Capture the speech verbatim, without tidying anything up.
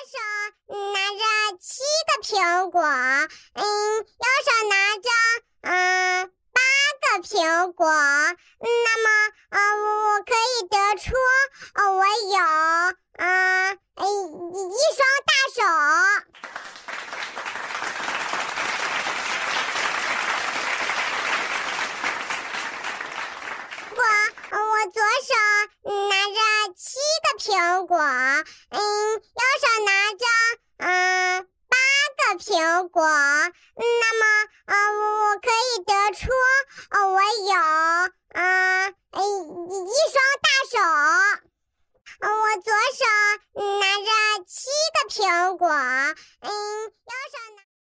手拿着七个苹果，嗯，右手拿着嗯八个苹果，那么呃我可以得出呃我有嗯一双大手。我我左手拿着七个苹果，嗯，右手拿着嗯八个苹果，那么呃我可以得出呃我有嗯一双大手。我左手拿着七个苹果，嗯，右手